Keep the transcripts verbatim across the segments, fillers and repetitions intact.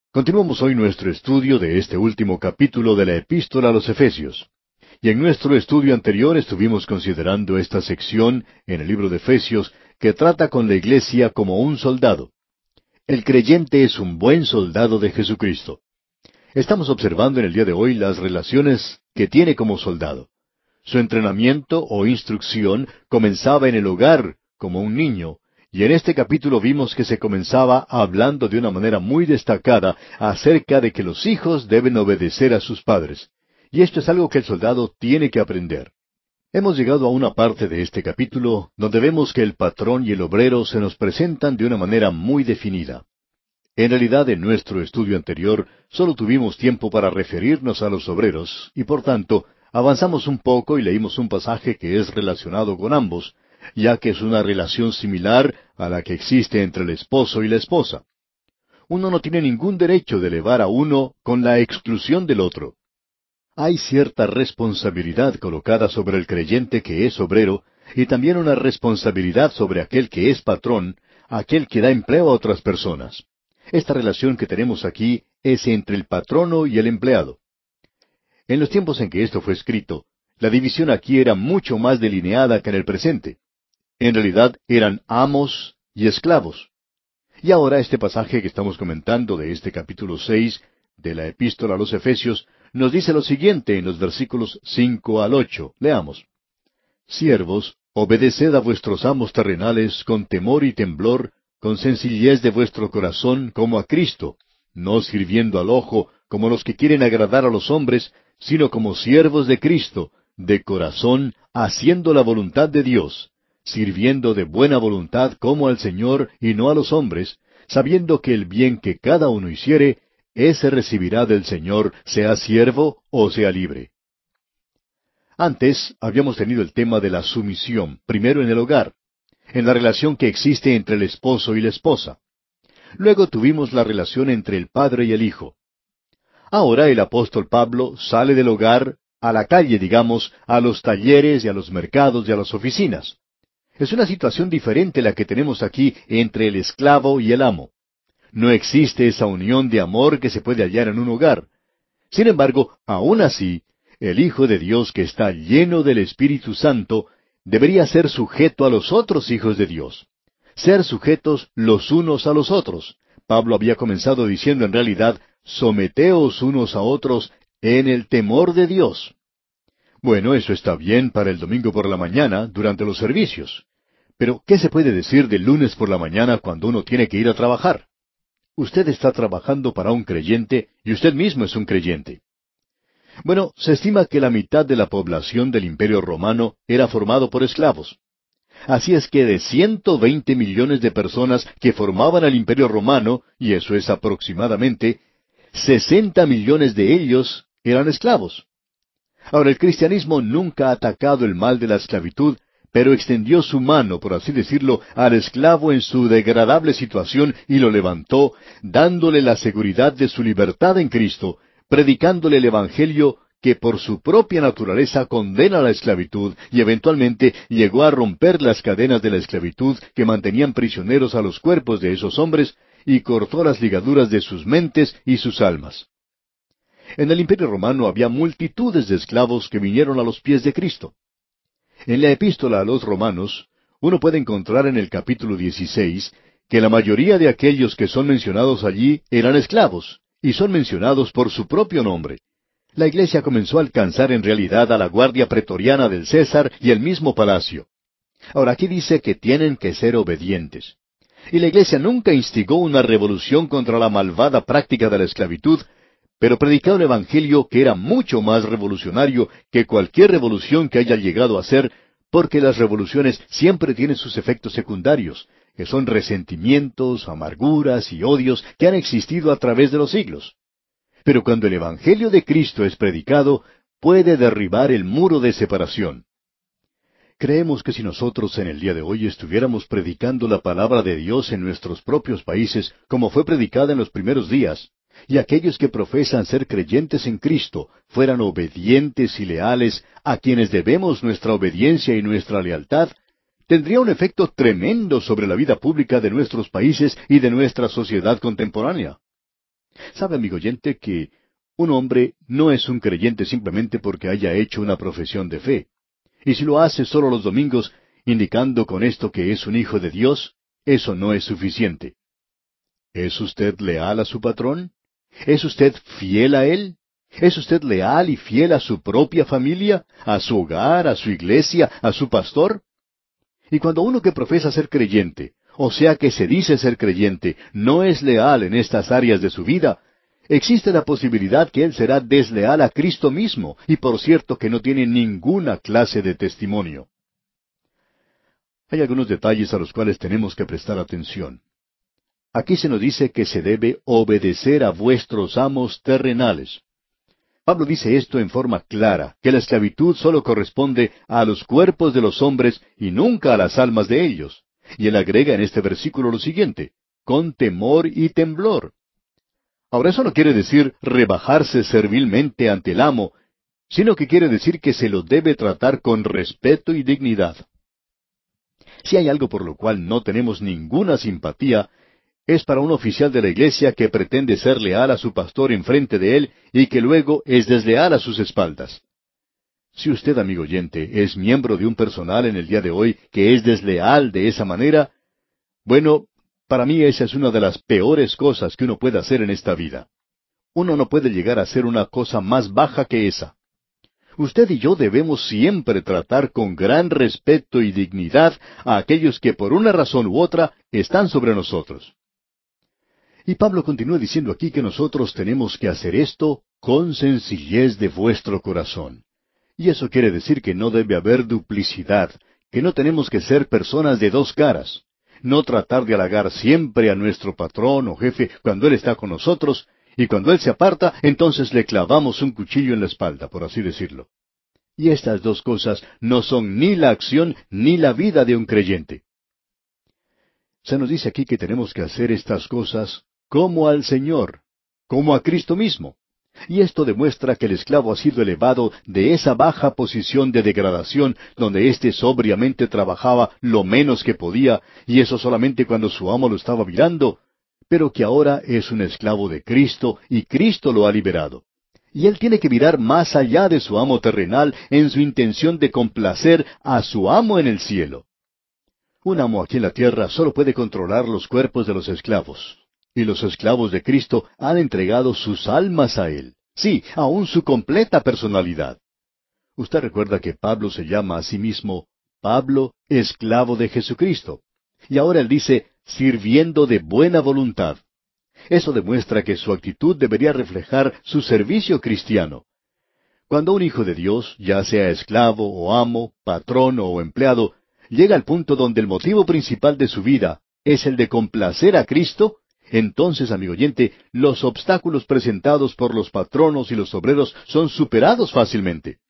Continuamos hoy nuestro estudio de este último capítulo de la Epístola a los Efesios. Y en nuestro estudio anterior estuvimos considerando esta sección en el libro de Efesios que trata con la iglesia como un soldado. El creyente es un buen soldado de Jesucristo. Estamos observando en el día de hoy las relaciones que tiene como soldado. Su entrenamiento o instrucción comenzaba en el hogar, como un niño, y en este capítulo vimos que se comenzaba hablando de una manera muy destacada acerca de que los hijos deben obedecer a sus padres. Y esto es algo que el soldado tiene que aprender. Hemos llegado a una parte de este capítulo donde vemos que el patrón y el obrero se nos presentan de una manera muy definida. En realidad, en nuestro estudio anterior, solo tuvimos tiempo para referirnos a los obreros, y por tanto, avanzamos un poco y leímos un pasaje que es relacionado con ambos, ya que es una relación similar a la que existe entre el esposo y la esposa. Uno no tiene ningún derecho de elevar a uno con la exclusión del otro. Hay cierta responsabilidad colocada sobre el creyente que es obrero, y también una responsabilidad sobre aquel que es patrón, aquel que da empleo a otras personas. Esta relación que tenemos aquí es entre el patrono y el empleado. En los tiempos en que esto fue escrito, la división aquí era mucho más delineada que en el presente. En realidad eran amos y esclavos. Y ahora este pasaje que estamos comentando de este capítulo seis de la Epístola a los Efesios nos dice lo siguiente en los versículos cinco al ocho. Leamos. Siervos, obedeced a vuestros amos terrenales con temor y temblor, con sencillez de vuestro corazón como a Cristo, no sirviendo al ojo como los que quieren agradar a los hombres, sino como siervos de Cristo, de corazón, haciendo la voluntad de Dios, sirviendo de buena voluntad como al Señor y no a los hombres, sabiendo que el bien que cada uno hiciere, ese recibirá del Señor, sea siervo o sea libre. Antes habíamos tenido el tema de la sumisión, primero en el hogar, en la relación que existe entre el esposo y la esposa. Luego tuvimos la relación entre el padre y el hijo. Ahora el apóstol Pablo sale del hogar a la calle, digamos, a los talleres y a los mercados y a las oficinas. Es una situación diferente la que tenemos aquí entre el esclavo y el amo. No existe esa unión de amor que se puede hallar en un hogar. Sin embargo, aún así, el Hijo de Dios que está lleno del Espíritu Santo debería ser sujeto a los otros hijos de Dios. Ser sujetos los unos a los otros. Pablo había comenzado diciendo en realidad, someteos unos a otros en el temor de Dios. Bueno, eso está bien para el domingo por la mañana, durante los servicios. Pero, ¿qué se puede decir del lunes por la mañana cuando uno tiene que ir a trabajar? Usted está trabajando para un creyente y usted mismo es un creyente. Bueno, se estima que la mitad de la población del Imperio Romano era formado por esclavos. Así es que de ciento veinte millones de personas que formaban el Imperio Romano, y eso es aproximadamente, sesenta millones de ellos eran esclavos. Ahora, el cristianismo nunca ha atacado el mal de la esclavitud, pero extendió su mano, por así decirlo, al esclavo en su degradable situación y lo levantó, dándole la seguridad de su libertad en Cristo, predicándole el Evangelio que por su propia naturaleza condena la esclavitud y eventualmente llegó a romper las cadenas de la esclavitud que mantenían prisioneros a los cuerpos de esos hombres y cortó las ligaduras de sus mentes y sus almas. En el Imperio Romano había multitudes de esclavos que vinieron a los pies de Cristo. En la epístola a los Romanos, uno puede encontrar en el capítulo dieciséis que la mayoría de aquellos que son mencionados allí eran esclavos, y son mencionados por su propio nombre. La iglesia comenzó a alcanzar en realidad a la guardia pretoriana del César y el mismo palacio. Ahora aquí dice que tienen que ser obedientes. Y la iglesia nunca instigó una revolución contra la malvada práctica de la esclavitud, pero predicaba un evangelio que era mucho más revolucionario que cualquier revolución que haya llegado a ser, porque las revoluciones siempre tienen sus efectos secundarios, que son resentimientos, amarguras y odios que han existido a través de los siglos. Pero cuando el evangelio de Cristo es predicado, puede derribar el muro de separación. Creemos que si nosotros en el día de hoy estuviéramos predicando la palabra de Dios en nuestros propios países, como fue predicada en los primeros días, y aquellos que profesan ser creyentes en Cristo fueran obedientes y leales a quienes debemos nuestra obediencia y nuestra lealtad, tendría un efecto tremendo sobre la vida pública de nuestros países y de nuestra sociedad contemporánea. Sabe, amigo oyente, que un hombre no es un creyente simplemente porque haya hecho una profesión de fe. Y si lo hace solo los domingos, indicando con esto que es un hijo de Dios, eso no es suficiente. ¿Es usted leal a su patrón? ¿Es usted fiel a él? ¿Es usted leal y fiel a su propia familia, a su hogar, a su iglesia, a su pastor? Y cuando uno que profesa ser creyente, o sea que se dice ser creyente, no es leal en estas áreas de su vida, existe la posibilidad que él será desleal a Cristo mismo, y por cierto que no tiene ninguna clase de testimonio. Hay algunos detalles a los cuales tenemos que prestar atención. Aquí se nos dice que se debe obedecer a vuestros amos terrenales. Pablo dice esto en forma clara, que la esclavitud solo corresponde a los cuerpos de los hombres y nunca a las almas de ellos. Y él agrega en este versículo lo siguiente, con temor y temblor. Ahora eso no quiere decir rebajarse servilmente ante el amo, sino que quiere decir que se lo debe tratar con respeto y dignidad. Si hay algo por lo cual no tenemos ninguna simpatía, es para un oficial de la iglesia que pretende ser leal a su pastor enfrente de él y que luego es desleal a sus espaldas. Si usted, amigo oyente, es miembro de un personal en el día de hoy que es desleal de esa manera, bueno, para mí esa es una de las peores cosas que uno puede hacer en esta vida. Uno no puede llegar a hacer una cosa más baja que esa. Usted y yo debemos siempre tratar con gran respeto y dignidad a aquellos que por una razón u otra están sobre nosotros. Y Pablo continúa diciendo aquí que nosotros tenemos que hacer esto con sencillez de vuestro corazón. Y eso quiere decir que no debe haber duplicidad, que no tenemos que ser personas de dos caras, no tratar de halagar siempre a nuestro patrón o jefe cuando él está con nosotros, y cuando él se aparta, entonces le clavamos un cuchillo en la espalda, por así decirlo. Y estas dos cosas no son ni la acción ni la vida de un creyente. Se nos dice aquí que tenemos que hacer estas cosas como al Señor, como a Cristo mismo. Y esto demuestra que el esclavo ha sido elevado de esa baja posición de degradación donde éste sobriamente trabajaba lo menos que podía, y eso solamente cuando su amo lo estaba mirando, pero que ahora es un esclavo de Cristo y Cristo lo ha liberado. Y él tiene que mirar más allá de su amo terrenal en su intención de complacer a su amo en el cielo. Un amo aquí en la tierra solo puede controlar los cuerpos de los esclavos. Y los esclavos de Cristo han entregado sus almas a Él. Sí, aún su completa personalidad. Usted recuerda que Pablo se llama a sí mismo Pablo, esclavo de Jesucristo. Y ahora él dice, sirviendo de buena voluntad. Eso demuestra que su actitud debería reflejar su servicio cristiano. Cuando un hijo de Dios, ya sea esclavo o amo, patrón o empleado, llega al punto donde el motivo principal de su vida es el de complacer a Cristo, entonces, amigo oyente, los obstáculos presentados por los patronos y los obreros son superados fácilmente.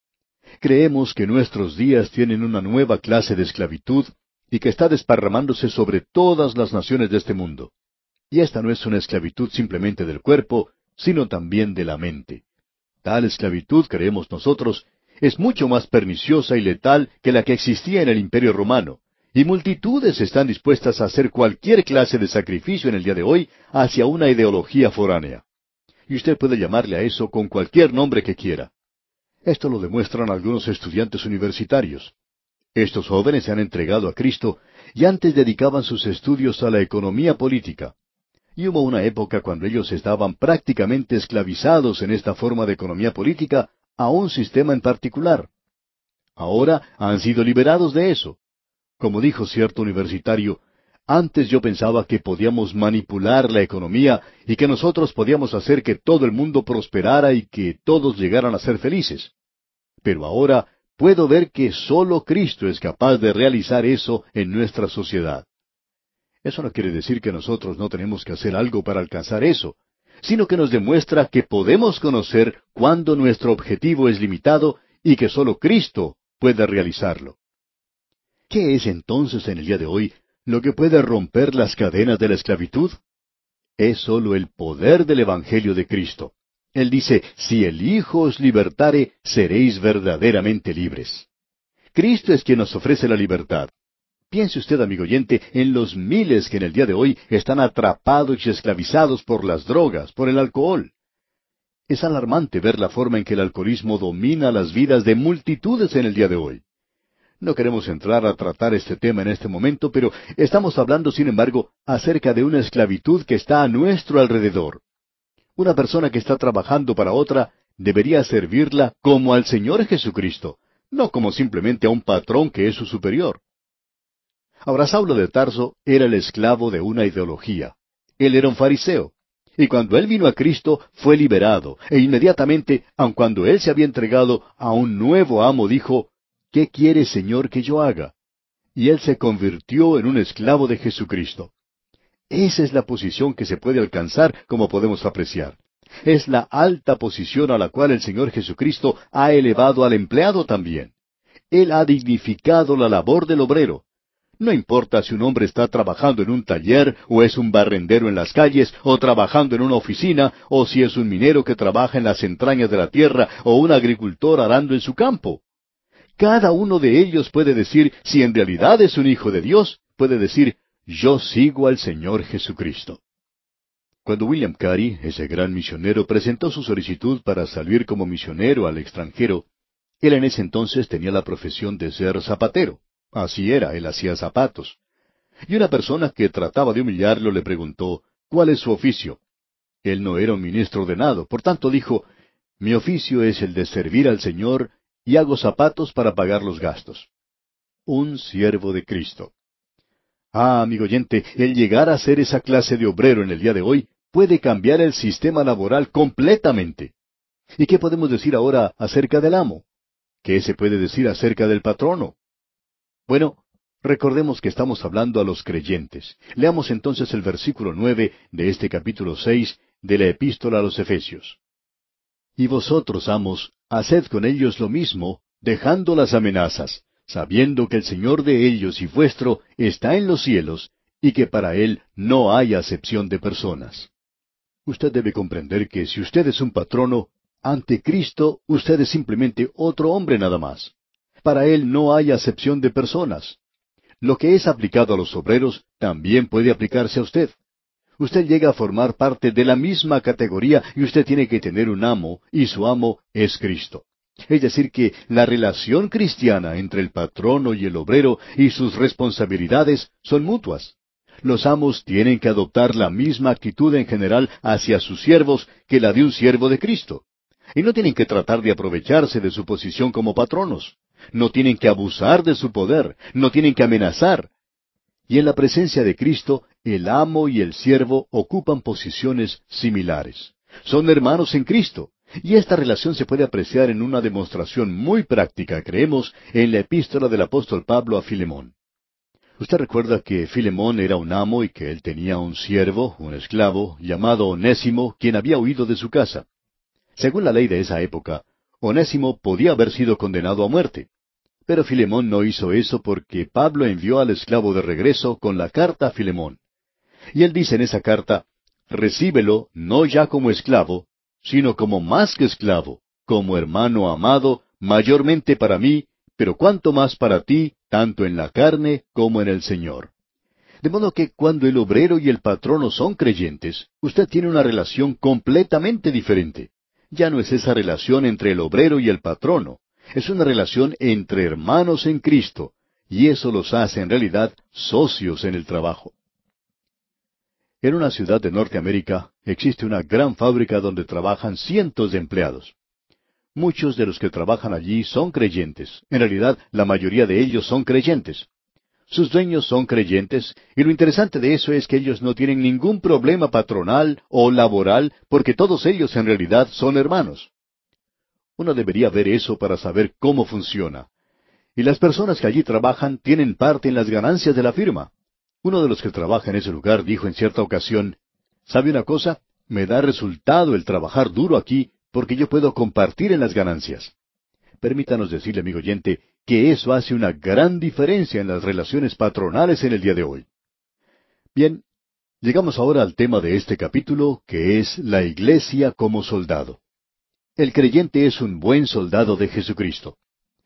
Creemos que nuestros días tienen una nueva clase de esclavitud y que está desparramándose sobre todas las naciones de este mundo. Y esta no es una esclavitud simplemente del cuerpo, sino también de la mente. Tal esclavitud, creemos nosotros, es mucho más perniciosa y letal que la que existía en el Imperio Romano, y multitudes están dispuestas a hacer cualquier clase de sacrificio en el día de hoy hacia una ideología foránea. Y usted puede llamarle a eso con cualquier nombre que quiera. Esto lo demuestran algunos estudiantes universitarios. Estos jóvenes se han entregado a Cristo y antes dedicaban sus estudios a la economía política. Y hubo una época cuando ellos estaban prácticamente esclavizados en esta forma de economía política a un sistema en particular. Ahora han sido liberados de eso. Como dijo cierto universitario, antes yo pensaba que podíamos manipular la economía y que nosotros podíamos hacer que todo el mundo prosperara y que todos llegaran a ser felices. Pero ahora puedo ver que solo Cristo es capaz de realizar eso en nuestra sociedad. Eso no quiere decir que nosotros no tenemos que hacer algo para alcanzar eso, sino que nos demuestra que podemos conocer cuándo nuestro objetivo es limitado y que solo Cristo puede realizarlo. ¿Qué es entonces en el día de hoy lo que puede romper las cadenas de la esclavitud? Es solo el poder del Evangelio de Cristo. Él dice, si el Hijo os libertare, seréis verdaderamente libres. Cristo es quien nos ofrece la libertad. Piense usted, amigo oyente, en los miles que en el día de hoy están atrapados y esclavizados por las drogas, por el alcohol. Es alarmante ver la forma en que el alcoholismo domina las vidas de multitudes en el día de hoy. No queremos entrar a tratar este tema en este momento, pero estamos hablando, sin embargo, acerca de una esclavitud que está a nuestro alrededor. Una persona que está trabajando para otra debería servirla como al Señor Jesucristo, no como simplemente a un patrón que es su superior. Ahora, Saulo de Tarso era el esclavo de una ideología. Él era un fariseo. Y cuando él vino a Cristo, fue liberado. E inmediatamente, aun cuando él se había entregado a un nuevo amo, dijo, ¿qué quiere, Señor, que yo haga? Y él se convirtió en un esclavo de Jesucristo. Esa es la posición que se puede alcanzar, como podemos apreciar. Es la alta posición a la cual el Señor Jesucristo ha elevado al empleado también. Él ha dignificado la labor del obrero. No importa si un hombre está trabajando en un taller, o es un barrendero en las calles, o trabajando en una oficina, o si es un minero que trabaja en las entrañas de la tierra, o un agricultor arando en su campo. Cada uno de ellos puede decir, si en realidad es un hijo de Dios, puede decir, yo sigo al Señor Jesucristo. Cuando William Carey, ese gran misionero, presentó su solicitud para salir como misionero al extranjero, él en ese entonces tenía la profesión de ser zapatero. Así era, él hacía zapatos. Y una persona que trataba de humillarlo le preguntó, ¿cuál es su oficio? Él no era un ministro ordenado, por tanto dijo, mi oficio es el de servir al Señor y hago zapatos para pagar los gastos. Un siervo de Cristo. Ah, amigo oyente, el llegar a ser esa clase de obrero en el día de hoy puede cambiar el sistema laboral completamente. ¿Y qué podemos decir ahora acerca del amo? ¿Qué se puede decir acerca del patrono? Bueno, recordemos que estamos hablando a los creyentes. Leamos entonces el versículo nueve de este capítulo seis de la Epístola a los Efesios. Y vosotros, amos, haced con ellos lo mismo, dejando las amenazas, sabiendo que el Señor de ellos y vuestro está en los cielos, y que para Él no hay acepción de personas. Usted debe comprender que si usted es un patrono, ante Cristo usted es simplemente otro hombre nada más. Para Él no hay acepción de personas. Lo que es aplicado a los obreros también puede aplicarse a usted. Usted llega a formar parte de la misma categoría y usted tiene que tener un amo, y su amo es Cristo. Es decir, que la relación cristiana entre el patrono y el obrero y sus responsabilidades son mutuas. Los amos tienen que adoptar la misma actitud en general hacia sus siervos que la de un siervo de Cristo. Y no tienen que tratar de aprovecharse de su posición como patronos. No tienen que abusar de su poder, no tienen que amenazar. Y en la presencia de Cristo, el amo y el siervo ocupan posiciones similares. Son hermanos en Cristo. Y esta relación se puede apreciar en una demostración muy práctica, creemos, en la epístola del apóstol Pablo a Filemón. Usted recuerda que Filemón era un amo y que él tenía un siervo, un esclavo, llamado Onésimo, quien había huido de su casa. Según la ley de esa época, Onésimo podía haber sido condenado a muerte. Pero Filemón no hizo eso porque Pablo envió al esclavo de regreso con la carta a Filemón. Y él dice en esa carta, recíbelo no ya como esclavo, sino como más que esclavo, como hermano amado, mayormente para mí, pero cuanto más para ti, tanto en la carne como en el Señor. De modo que cuando el obrero y el patrono son creyentes, usted tiene una relación completamente diferente. Ya no es esa relación entre el obrero y el patrono. Es una relación entre hermanos en Cristo, y eso los hace en realidad socios en el trabajo. En una ciudad de Norteamérica existe una gran fábrica donde trabajan cientos de empleados. Muchos de los que trabajan allí son creyentes. En realidad, la mayoría de ellos son creyentes. Sus dueños son creyentes, y lo interesante de eso es que ellos no tienen ningún problema patronal o laboral, porque todos ellos en realidad son hermanos. Uno debería ver eso para saber cómo funciona. Y las personas que allí trabajan tienen parte en las ganancias de la firma. Uno de los que trabaja en ese lugar dijo en cierta ocasión, ¿sabe una cosa? Me da resultado el trabajar duro aquí porque yo puedo compartir en las ganancias. Permítanos decirle, amigo oyente, que eso hace una gran diferencia en las relaciones patronales en el día de hoy. Bien, llegamos ahora al tema de este capítulo, que es la iglesia como soldado. El creyente es un buen soldado de Jesucristo.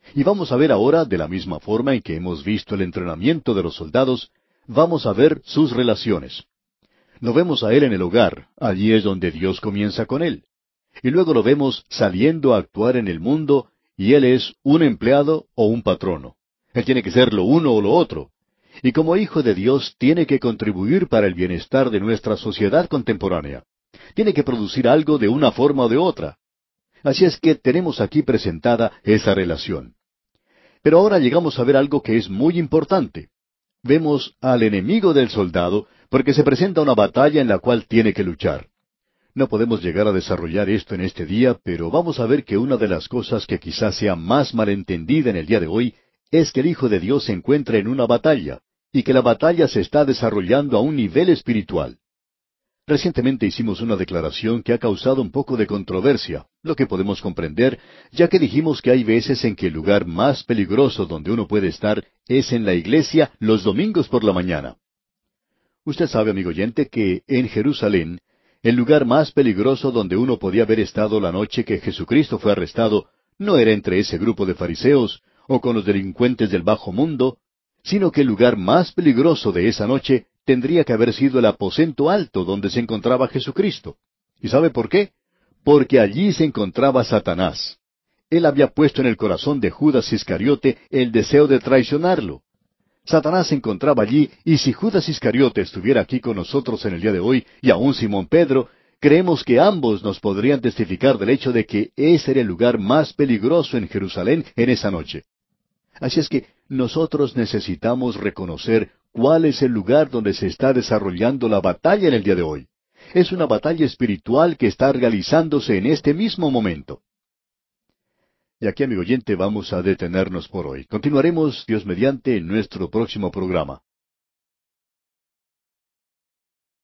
Y vamos a ver ahora, de la misma forma en que hemos visto el entrenamiento de los soldados, vamos a ver sus relaciones. Lo vemos a él en el hogar, allí es donde Dios comienza con él. Y luego lo vemos saliendo a actuar en el mundo, y él es un empleado o un patrono. Él tiene que ser lo uno o lo otro. Y como hijo de Dios tiene que contribuir para el bienestar de nuestra sociedad contemporánea. Tiene que producir algo de una forma o de otra. Así es que tenemos aquí presentada esa relación. Pero ahora llegamos a ver algo que es muy importante. Vemos al enemigo del soldado porque se presenta una batalla en la cual tiene que luchar. No podemos llegar a desarrollar esto en este día, pero vamos a ver que una de las cosas que quizás sea más malentendida en el día de hoy es que el Hijo de Dios se encuentra en una batalla, y que la batalla se está desarrollando a un nivel espiritual. Recientemente hicimos una declaración que ha causado un poco de controversia, lo que podemos comprender, ya que dijimos que hay veces en que el lugar más peligroso donde uno puede estar es en la iglesia los domingos por la mañana. Usted sabe, amigo oyente, que en Jerusalén, el lugar más peligroso donde uno podía haber estado la noche que Jesucristo fue arrestado, no era entre ese grupo de fariseos o con los delincuentes del bajo mundo, sino que el lugar más peligroso de esa noche tendría que haber sido el aposento alto donde se encontraba Jesucristo. ¿Y sabe por qué? Porque allí se encontraba Satanás. Él había puesto en el corazón de Judas Iscariote el deseo de traicionarlo. Satanás se encontraba allí, y si Judas Iscariote estuviera aquí con nosotros en el día de hoy, y aún Simón Pedro, creemos que ambos nos podrían testificar del hecho de que ese era el lugar más peligroso en Jerusalén en esa noche. Así es que nosotros necesitamos reconocer cuál es el lugar donde se está desarrollando la batalla en el día de hoy. Es una batalla espiritual que está realizándose en este mismo momento. Y aquí, amigo oyente, vamos a detenernos por hoy. Continuaremos, Dios mediante, en nuestro próximo programa.